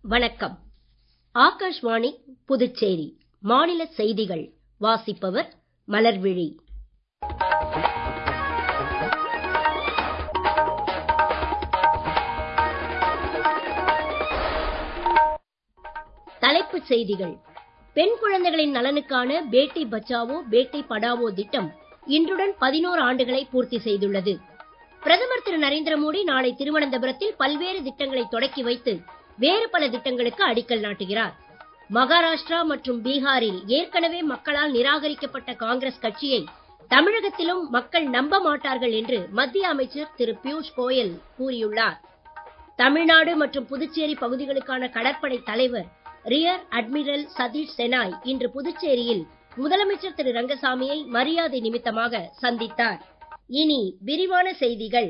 வணக்கம். ஆகாஷ்வாணி புதுச்சேரி மாநில செய்திகள் வாசிப்பவர் மலர்விழி. தலைப்புச் செய்திகள். பெண் குழந்தைகளின் நலனுக்கான பேட்டி பச்சாவோ பேட்டி படாவோ திட்டம் இன்றுடன் 11 ஆண்டுகளை பூர்த்தி செய்துள்ளது. பிரதமர் திரு நரேந்திர மோடி நாளை திருவனந்தபுரத்தில் பல்வேறு திட்டங்களை தொடக்கி வைத்து வேறு பல திட்டங்களுக்கு அடிக்கல் நாட்டுகிறார். மகாராஷ்டிரா மற்றும் பீகாரில் ஏற்கனவே மக்களால் நிராகரிக்கப்பட்ட காங்கிரஸ் கட்சியை தமிழகத்திலும் மக்கள் நம்ப மாட்டார்கள் என்று மத்திய அமைச்சர் திரு பியூஷ் கோயல் கூறியுள்ளார். தமிழ்நாடு மற்றும் புதுச்சேரி பகுதிகளுக்கான கடற்படை தலைவர் ரியர் அட்மிரல் சதீஷ் செனாய் இன்று புதுச்சேரியில் முதலமைச்சர் திரு ரங்கசாமியை மரியாதை நிமித்தமாக சந்தித்தார். இனி விரிவான செய்திகள்.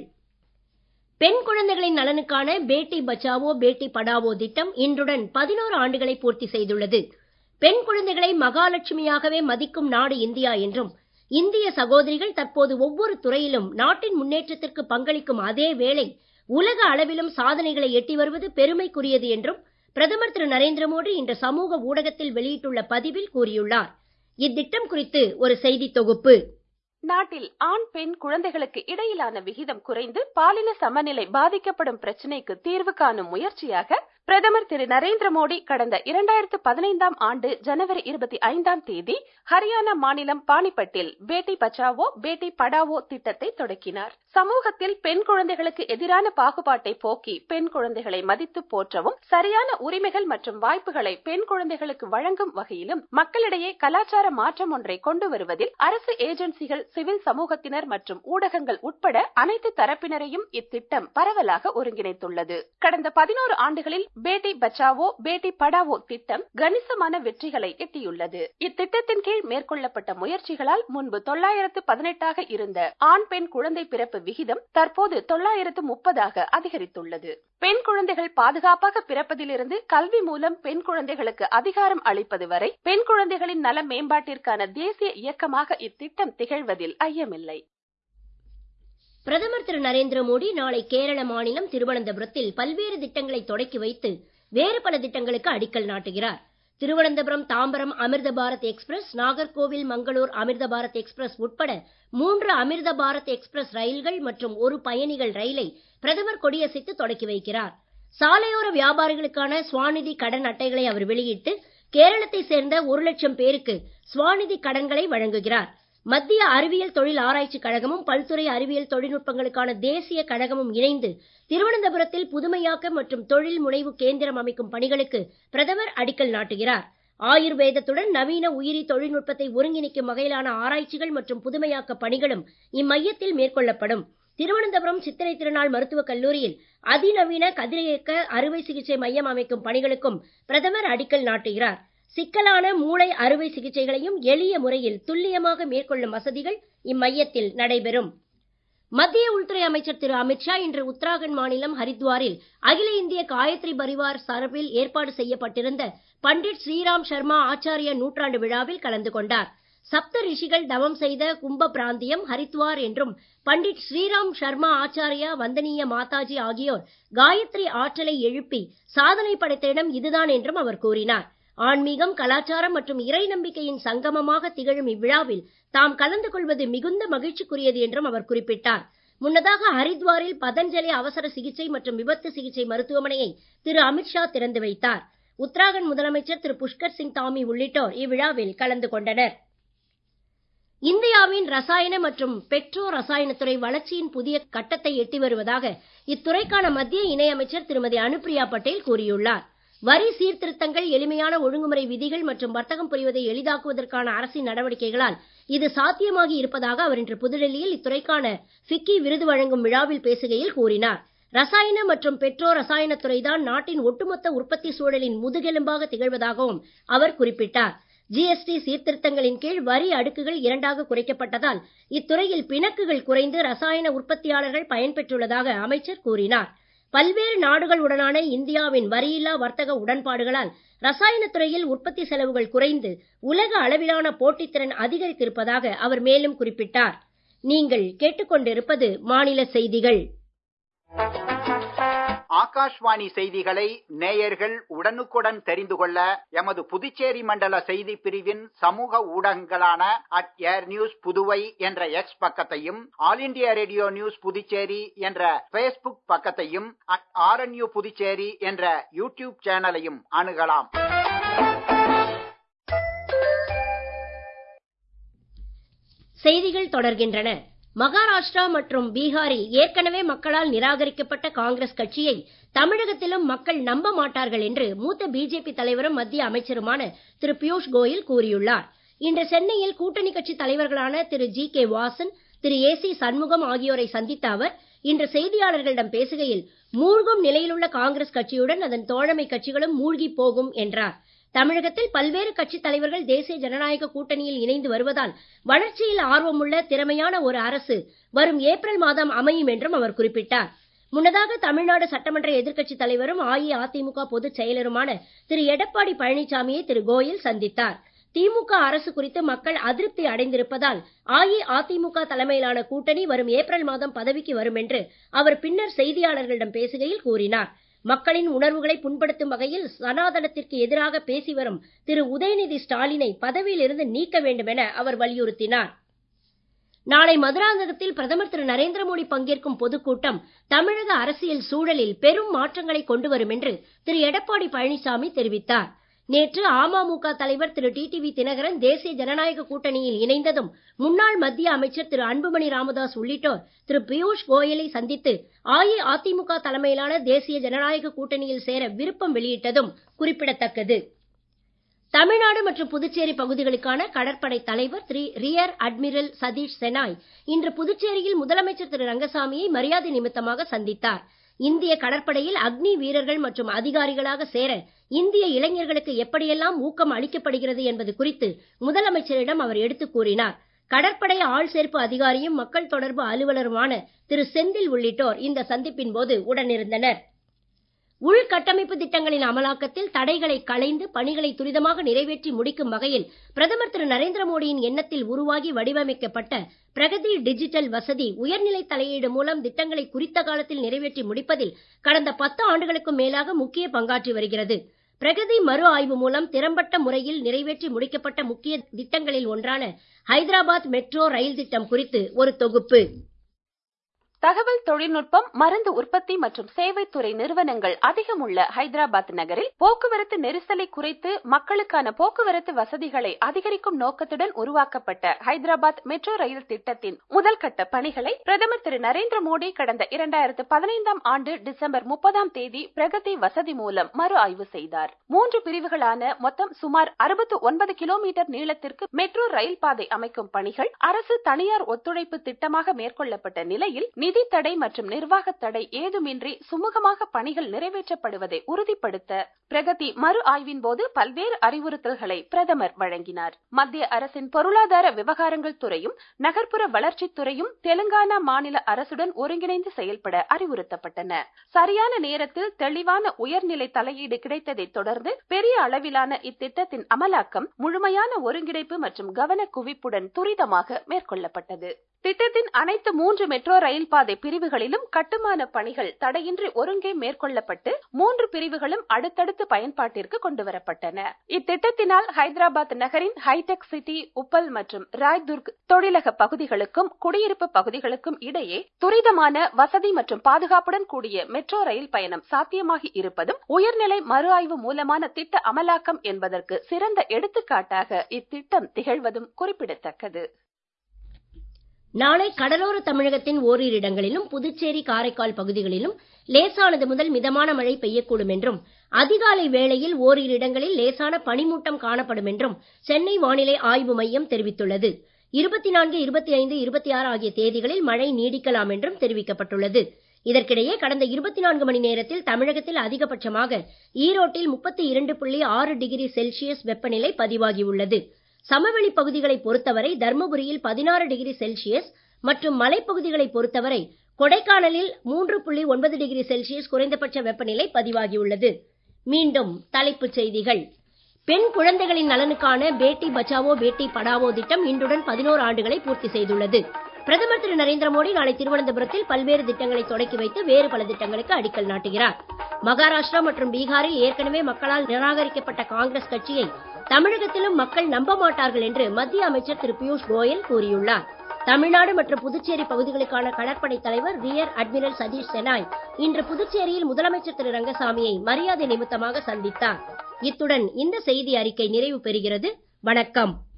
பெண் குழந்தைகளின் நலனுக்கான பேட்டி பச்சாவோ பேட்டி படாவோ திட்டம் இன்றுடன் 11 ஆண்டுகளை பூர்த்தி செய்துள்ளது. பெண் குழந்தைகளை மகாலட்சுமியாகவே மதிக்கும் நாடு இந்தியா என்றும், இந்திய சகோதரிகள் தற்போது ஒவ்வொரு துறையிலும் நாட்டின் முன்னேற்றத்திற்கு பங்களிக்கும் அதே வேளை உலக அளவிலும் சாதனைகளை எட்டி வருவது பெருமைக்குரியது என்றும் பிரதமர் திரு நரேந்திர மோடி இன்று சமூக ஊடகத்தில் வெளியிட்டுள்ள பதிவில் கூறியுள்ளார். இத்திட்டம் குறித்து ஒரு செய்தி தொகுப்பு. நாட்டில் ஆண் பெண் குழந்தைகளுக்கு இடையிலான விகிதம் குறைந்து பாலின சமநிலை பாதிக்கப்படும் பிரச்சினைக்கு தீர்வு காணும் முயற்சியாக பிரதமர் திரு நரேந்திர மோடி கடந்த 2015ஆம் ஆண்டு ஜனவரி 25ஆம் தேதி ஹரியானா மாநிலம் பானிபட்டில் பேட்டி பச்சாவோ பேட்டி படாவோ திட்டத்தை தொடக்கினார். சமூகத்தில் பெண் குழந்தைகளுக்கு எதிரான பாகுபாட்டை போக்கி பெண் குழந்தைகளை மதித்து போற்றவும், சரியான உரிமைகள் மற்றும் வாய்ப்புகளை பெண் குழந்தைகளுக்கு வழங்கும் வகையிலும் மக்களிடையே கலாச்சார மாற்றம் ஒன்றை கொண்டு வருவதில் அரசு ஏஜென்சிகள், சிவில் சமூகத்தினர் மற்றும் ஊடகங்கள் உட்பட அனைத்து தரப்பினரையும் இத்திட்டம் பரவலாக ஒருங்கிணைத்துள்ளது. கடந்த 11 ஆண்டுகளில் பேட்டி பச்சாவோ பேட்டி படாவோ திட்டம் கணிசமான வெற்றிகளை எட்டியுள்ளது. இத்திட்டத்தின் கீழ் மேற்கொள்ளப்பட்ட முயற்சிகளால் முன்பு 918ஆக இருந்த ஆண் பெண் குழந்தை பிறப்பு விகிதம் தற்போது 930ஆக அதிகரித்துள்ளது. பெண் குழந்தைகள் பாதுகாப்பாக பிறப்பதிலிருந்து கல்வி மூலம் பெண் குழந்தைகளுக்கு அதிகாரம் அளிப்பது வரை பெண் குழந்தைகளின் நல மேம்பாட்டிற்கான தேசிய இயக்கமாக இத்திட்டம் திகழ்வதில் ஐயமில்லை. பிரதமர் திரு நரேந்திர மோடி நாளை கேரள மாநிலம் திருவனந்தபுரத்தில் பல்வேறு திட்டங்களை தொடக்கி வைத்து வேறு பல திட்டங்களுக்கு அடிக்கல் நாட்டுகிறார். திருவனந்தபுரம் தாம்பரம் அமிர்த பாரத் எக்ஸ்பிரஸ், நாகர்கோவில் மங்களூர் அமிர்த பாரத் எக்ஸ்பிரஸ் உட்பட 3 அமிர்த பாரத் எக்ஸ்பிரஸ் ரயில்கள் மற்றும் ஒரு பயணிகள் ரயிலை பிரதமர் கொடியசைத்து தொடக்கி வைக்கிறார். சாலையோர வியாபாரிகளுக்கான ஸ்வாநிதி கடன் அட்டைகளை அவர் வெளியிட்டு கேரளத்தை சேர்ந்த 1 லட்சம் பேருக்கு ஸ்வாநிதி கடன்களை வழங்குகிறார். மத்திய அறிவியல் தொழில் ஆராய்ச்சி கழகமும் பல்துறை அறிவியல் தொழில்நுட்பங்களுக்கான தேசிய கழகமும் இணைந்து திருவனந்தபுரத்தில் புதுமையாக்க மற்றும் தொழில் முனைவு கேந்திரம் அமைக்கும் பணிகளுக்கு பிரதமர் அடிக்கல் நாட்டுகிறார். ஆயுர்வேதத்துடன் நவீன உயிரி தொழில்நுட்பத்தை ஒருங்கிணைக்கும் வகையிலான ஆராய்ச்சிகள் மற்றும் புதுமையாக்க பணிகளும் இம்மையத்தில் மேற்கொள்ளப்படும். திருவனந்தபுரம் சித்திரை திருநாள் மருத்துவக் கல்லூரியில் அதிநவீன கதிரியக்க அறுவை சிகிச்சை மையம் அமைக்கும் பணிகளுக்கும் பிரதமர் அடிக்கல் நாட்டுகிறார். சிக்கலான மூளை அறுவை சிகிச்சைகளையும் எளிய முறையில் துல்லியமாக மேற்கொள்ளும் வசதிகள் இம்மையத்தில் நடைபெறும். மத்திய உள்துறை அமைச்சர் திரு அமித்ஷா இன்று உத்தராகண்ட் மாநிலம் ஹரித்வாரில் அகில இந்திய காயத்ரி பரிவார் சார்பில் ஏற்பாடு செய்யப்பட்டிருந்த பண்டிட் ஸ்ரீராம் சர்மா ஆச்சாரிய நூற்றாண்டு விழாவில் கலந்து கொண்டார். சப்த ரிஷிகள் தவம் செய்த கும்ப பிராந்தியம் ஹரித்வார் என்றும், பண்டிட் ஸ்ரீராம் சர்மா ஆச்சாரியா, வந்தனீய மாதாஜி ஆகியோர் காயத்ரி ஆற்றலை எழுப்பி சாதனை படைத்த இடம் இதுதான் என்றும் அவர் கூறினார். ஆன்மீகம், கலாச்சாரம் மற்றும் இறை நம்பிக்கையின் சங்கமமாக திகழும் இவ்விழாவில் தாம் கலந்து கொள்வது மிகுந்த மகிழ்ச்சிக்குரியது என்றும் அவர் குறிப்பிட்டார். முன்னதாக ஹரித்வாரில் பதஞ்சலி அவசர சிகிச்சை மற்றும் விபத்து சிகிச்சை மருத்துவமனையை திரு அமித்ஷா திறந்து வைத்தார். உத்தராகண்ட் முதலமைச்சர் திரு புஷ்கர் சிங் தாமி உள்ளிட்டோர் இவ்விழாவில் கலந்து கொண்டனர். இந்தியாவின் ரசாயன மற்றும் பெட்ரோ ரசாயனத்துறை வளர்ச்சியின் புதிய கட்டத்தை எட்டி வருவதாக இத்துறைக்கான மத்திய இணையமைச்சர் திருமதி அனுப்பிரியா பட்டேல் கூறியுள்ளார். வரி சீர்திருத்தங்கள், எளிமையான ஒழுங்குமுறை விதிகள் மற்றும் வர்த்தகம் புரிவதை எளிதாக்குவதற்கான அரசின் நடவடிக்கைகளால் இது சாத்தியமாகி இருப்பதாக அவர் இன்று புதுடெல்லியில் இத்துறைக்கான ஃபிக்கி விருது வழங்கும் விழாவில் பேசுகையில் கூறினார். ரசாயன மற்றும் பெட்ரோ ரசாயனத்துறைதான் நாட்டின் ஒட்டுமொத்த உற்பத்தி சூழலின் முதுகெலும்பாக திகழ்வதாகவும் அவர் குறிப்பிட்டார். ஜிஎஸ்டி சீர்திருத்தங்களின் கீழ் வரி அடுக்குகள் 2ஆக குறைக்கப்பட்டதால் இத்துறையில் பிணக்குகள் குறைந்து ரசாயன உற்பத்தியாளர்கள் பயன்பெற்றுள்ளதாக அமைச்சர் கூறினார். பல்வேறு நாடுகளுடனான இந்தியாவின் வரியில்லா வர்த்தக உடன்பாடுகளால் ரசாயனத் துறையில் உற்பத்தி செலவுகள் குறைந்து உலக அளவிலான போட்டித்திறன் அதிகரித்திருப்பதாக அவர் மேலும் குறிப்பிட்டார். நீங்கள் கேட்டுக்கொண்டிருப்பது மாநில செய்திகள். ஆகாஷ்வாணி செய்திகளை நேயர்கள் உடனுக்குடன் தெரிந்து கொள்ள எமது புதுச்சேரி மண்டல செய்தி பிரிவின் சமூக ஊடகங்களான @airnews புதுவை என்ற எக்ஸ் பக்கத்தையும், all India radio news Puducherry என்ற Facebook பக்கத்தையும், @RNU புதுச்சேரி என்ற யூடியூப் சேனலையும் அணுகலாம். செய்திகள் தொடர்கின்றன. மகாராஷ்டிரா மற்றும் பீகாரில் ஏற்கனவே மக்களால் நிராகரிக்கப்பட்ட காங்கிரஸ் கட்சியை தமிழகத்திலும் மக்கள் நம்ப மாட்டார்கள் என்று மூத்த பிஜேபி தலைவரும் மத்திய அமைச்சருமான திரு பியூஷ் கோயல் கூறியுள்ளார். இன்று சென்னையில் கூட்டணி கட்சி தலைவர்களான திரு ஜி.கே. வாசன், திரு ஏ.சி. சண்முகம் ஆகியோரை சந்தித்த அவர் இன்று செய்தியாளர்களிடம் பேசுகையில், மூழ்கும் நிலையிலுள்ள காங்கிரஸ் கட்சியுடன் அதன் தோழமை கட்சிகளும் மூழ்கி போகும் என்றார். தமிழகத்தில் பல்வேறு கட்சித் தலைவர்கள் தேசிய ஜனநாயக கூட்டணியில் இணைந்து வருவதால் வளர்ச்சியில் ஆர்வமுள்ள திறமையான ஒரு அரசு வரும் ஏப்ரல் மாதம் அமையும் என்றும் அவர் குறிப்பிட்டார். முன்னதாக தமிழ்நாடு சட்டமன்ற எதிர்க்கட்சித் தலைவரும் அஇஅதிமுக பொதுச் செயலருமான திரு எடப்பாடி பழனிசாமியை திரு கோயல் சந்தித்தார். திமுக அரசு குறித்து மக்கள் அதிருப்தி அடைந்திருப்பதால் அஇஅதிமுக தலைமையிலான கூட்டணி வரும் ஏப்ரல் மாதம் பதவிக்கு வரும் என்று அவர் பின்னர் செய்தியாளர்களிடம் பேசுகையில் கூறினார். மக்களின் உணர்வுகளை புண்படுத்தும் வகையில் சனாதனத்திற்கு எதிராக பேசி வரும் திரு உதயநிதி ஸ்டாலினை பதவியிலிருந்து நீக்க வேண்டும் என அவர் வலியுறுத்தினார். நாளை மதுராந்தகத்தில் பிரதமர் திரு நரேந்திர மோடி பங்கேற்கும் பொதுக்கூட்டம் தமிழக அரசியல் சூழலில் பெரும் மாற்றங்களை கொண்டு வரும் என்று திரு எடப்பாடி பழனிசாமி தெரிவித்தார். நேற்று அமமுக தலைவர் திரு டிடிவி தினகரன் தேசிய ஜனநாயக கூட்டணியில் இணைந்ததும் முன்னாள் மத்திய அமைச்சர் திரு அன்புமணி ராமதாஸ் உள்ளிட்டோர் திரு பியூஷ் கோயலை சந்தித்து அஇஅதிமுக தலைமையிலான தேசிய ஜனநாயக கூட்டணியில் சேர விருப்பம் வெளியிட்டதும் குறிப்பிடத்தக்கது. தமிழ்நாடு மற்றும் புதுச்சேரி பகுதிகளுக்கான கடற்படை தலைவர் திரு ரியர் அட்மிரல் சதீஷ் செனாய் இன்று புதுச்சேரியில் முதலமைச்சர் திரு ரங்கசாமியை மரியாதை நிமித்தமாக சந்தித்தார். இந்திய கடற்படையில் அக்னி வீரர்கள் மற்றும் அதிகாரிகளாக சேர இந்திய இளைஞர்களுக்கு எப்படியெல்லாம் ஊக்கம் அளிக்கப்படுகிறது என்பது குறித்து முதலமைச்சரிடம் அவர் எடுத்துக் கூறினார். கடற்படை ஆள் சேர்ப்பு அதிகாரியும் மக்கள் தொடர்பு அலுவலருமான திரு செந்தில் உள்ளிட்டோர் இந்த சந்திப்பின் போது உடனிருந்தனர். உள்கட்டமைப்பு திட்டங்களின் அமலாக்கத்தில் தடைகளை களைந்து பணிகளை துரிதமாக நிறைவேற்றி முடிக்கும் வகையில் பிரதமர் திரு நரேந்திர மோடியின் எண்ணத்தில் உருவாகி வடிவமைக்கப்பட்ட பிரகதி டிஜிட்டல் வசதி உயர்நிலை தலையீடு மூலம் திட்டங்களை குறித்த காலத்தில் நிறைவேற்றி முடிப்பதில் கடந்த 10 ஆண்டுகளுக்கும் மேலாக முக்கிய பங்காற்றி வருகிறது. பிரகதி மறு ஆய்வு மூலம் திறம்பட்ட முறையில் நிறைவேற்றி முடிக்கப்பட்ட முக்கிய திட்டங்களில் ஒன்றான ஹைதராபாத் மெட்ரோ ரயில் திட்டம் குறித்து ஒரு தொகுப்பு. தகவல் தொழில்நுட்பம், மருந்து உற்பத்தி மற்றும் சேவைத்துறை நிறுவனங்கள் அதிகம் உள்ள ஹைதராபாத் நகரில் போக்குவரத்து நெரிசலை குறைத்து மக்களுக்கான போக்குவரத்து வசதிகளை அதிகரிக்கும் நோக்கத்துடன் உருவாக்கப்பட்ட ஹைதராபாத் மெட்ரோ ரயில் திட்டத்தின் முதல் கட்ட பணிகளை பிரதமர் திரு நரேந்திர மோடி கடந்த 2015ஆம் ஆண்டு டிசம்பர் 30ஆம் தேதி பிரகதி வசதி மூலம் மறு ஆய்வு செய்தார். 3 பிரிவுகளான மொத்தம் சுமார் 69 கிலோமீட்டர் நீளத்திற்கு மெட்ரோ ரயில் பாதை அமைக்கும் பணிகள் அரசு தனியார் ஒத்துழைப்பு திட்டமாக மேற்கொள்ளப்பட்ட நிலையில் நிதி தடை மற்றும் நிர்வாக தடை ஏதுமின்றி சுமூகமாக பணிகள் நிறைவேற்றப்படுவதை உறுதிப்படுத்த பிரகதி மறு ஆய்வின் போது பல்வேறு அறிவுறுத்தல்களை பிரதமர் வழங்கினார். மத்திய அரசின் பொருளாதார விவகாரங்கள் துறையும் நகர்ப்புற வளர்ச்சித் துறையும் தெலுங்கானா மாநில அரசுடன் ஒருங்கிணைந்து செயல்பட அறிவுறுத்தப்பட்டன. சரியான நேரத்தில் தெளிவான உயர்நிலை தலையீடு கிடைத்ததை தொடர்ந்து பெரிய அளவிலான இத்திட்டத்தின் அமலாக்கம் முழுமையான ஒருங்கிணைப்பு மற்றும் கவன குவிப்புடன் துரிதமாக மேற்கொள்ளப்பட்டது. திட்டத்தின் அனைத்து 3 மெட்ரோ ரயில் பாதை பிரிவுகளிலும் கட்டுமான பணிகள் தடையின்றி ஒருங்கே மேற்கொள்ளப்பட்டு 3 பிரிவுகளும் அடுத்தடுத்து பயன்பாட்டிற்கு கொண்டுவரப்பட்டன. இத்திட்டத்தினால் ஹைதராபாத் நகரின் ஹைடெக் சிட்டி, உப்பல் மற்றும் ராய்துர்க் தொழிலக பகுதிகளுக்கும் குடியிருப்பு பகுதிகளுக்கும் இடையே துரிதமான வசதி மற்றும் பாதுகாப்புடன் கூடிய மெட்ரோ ரயில் பயணம் சாத்தியமாகி இருப்பதும் உயர்நிலை மறு ஆய்வு மூலமான திட்ட அமலாக்கம் என்பதற்கு சிறந்த எடுத்துக்காட்டாக இத்திட்டம் திகழ்வதும் குறிப்பிடத்தக்கது. நாளை கடலோர தமிழகத்தின் ஓரிரு இடங்களிலும் புதுச்சேரி, காரைக்கால் பகுதிகளிலும் லேசானது முதல் மிதமான மழை பெய்யக்கூடும் என்றும் அதிகாலை வேளையில் ஓரிரு இடங்களில் லேசான பனிமூட்டம் காணப்படும் என்றும் சென்னை வானிலை ஆய்வு மையம் தெரிவித்துள்ளது. 24, 25, 26 ஆகிய தேதிகளில் மழை நீடிக்கலாம் என்றும் தெரிவிக்கப்பட்டுள்ளது. இதற்கிடையே கடந்த 24 மணி நேரத்தில் தமிழகத்தில் அதிகபட்சமாக ஈரோட்டில் 32.6 டிகிரி செல்சியஸ் வெப்பநிலை பதிவாகியுள்ளது. சமவெளி பகுதிகளை பொறுத்தவரை தர்மபுரியில் 16 டிகிரி செல்சியஸ் மற்றும் மலைப்பகுதிகளை பொறுத்தவரை கொடைக்கானலில் 3.9 டிகிரி செல்சியஸ் குறைந்தபட்ச வெப்பநிலை பதிவாகியுள்ளது. மீண்டும் தலைப்புச் செய்திகள். பெண் குழந்தைகளின் நலனுக்கான பேட்டி பச்சாவோ பேட்டி படாவோ திட்டம் இன்றுடன் 11 ஆண்டுகளை பூர்த்தி செய்துள்ளது. பிரதமர் திரு நரேந்திர மோடி நாளை திருவனந்தபுரத்தில் பல்வேறு திட்டங்களை தொடக்கி வைத்து வேறு பல திட்டங்களுக்கு அடிக்கல் நாட்டுகிறார். மகாராஷ்டிரா மற்றும் பீகாரில் ஏற்கனவே மக்களால் நிராகரிக்கப்பட்ட காங்கிரஸ் கட்சியை தமிழகத்திலும் மக்கள் நம்ப மாட்டார்கள் என்று மத்திய அமைச்சர் திரு பியூஷ் கோயல் கூறியுள்ளார். தமிழ்நாடு மற்றும் புதுச்சேரி பகுதிகளுக்கான கடற்படை தலைவர் ரியர் அட்மிரல் சதீஷ் செனாய் இன்று புதுச்சேரியில் முதலமைச்சர் திரு ரங்கசாமியை மரியாதை நிமித்தமாக சந்தித்தார். இத்துடன் இந்த செய்தி அறிக்கை நிறைவு பெறுகிறது. வணக்கம்.